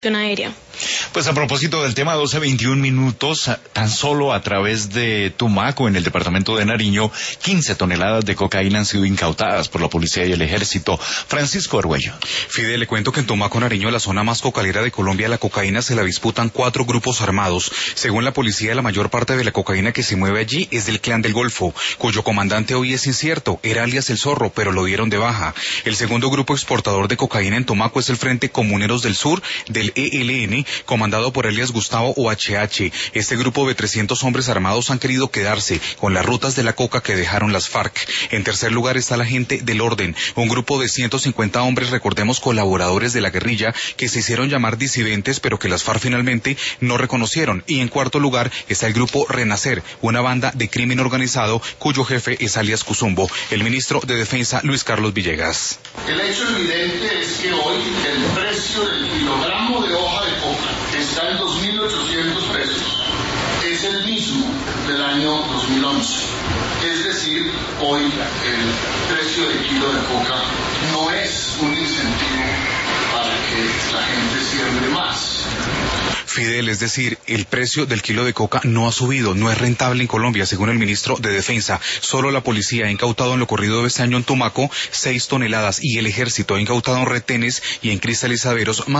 aérea. Pues a propósito del tema, 12:21, tan solo a través de Tumaco, en el departamento de Nariño, 15 toneladas de cocaína han sido incautadas por la policía y el ejército. Francisco Argüello. Fidel, le cuento que en Tumaco, Nariño, la zona más cocalera de Colombia, la cocaína se la disputan 4 grupos armados. Según la policía, la mayor parte de la cocaína que se mueve allí es del Clan del Golfo, cuyo comandante hoy es incierto, era alias El Zorro, pero lo dieron de baja. El segundo grupo exportador de cocaína en Tumaco es el Frente Comuneros del Sur, del ELN, comandado por alias Gustavo OHH. Este grupo de 300 hombres armados han querido quedarse con las rutas de la coca que dejaron las FARC. En tercer lugar está la gente del Orden, un grupo de 150 hombres, recordemos, colaboradores de la guerrilla, que se hicieron llamar disidentes, pero que las FARC finalmente no reconocieron. Y en cuarto lugar está el grupo Renacer, una banda de crimen organizado cuyo jefe es alias Cuzumbo. El ministro de Defensa, Luis Carlos Villegas. El hecho evidente es que hoy el precio del kilogramo de hoja de coca está en 2.800 pesos. Es el mismo del año 2011. Es decir, hoy el precio del kilo de coca no es un incentivo para que la gente siembre más. Fidel, es decir, el precio del kilo de coca no ha subido, no es rentable en Colombia, según el ministro de Defensa. Solo la policía ha incautado en lo corrido de este año en Tumaco 6 toneladas y el ejército ha incautado en retenes y en cristalizaderos más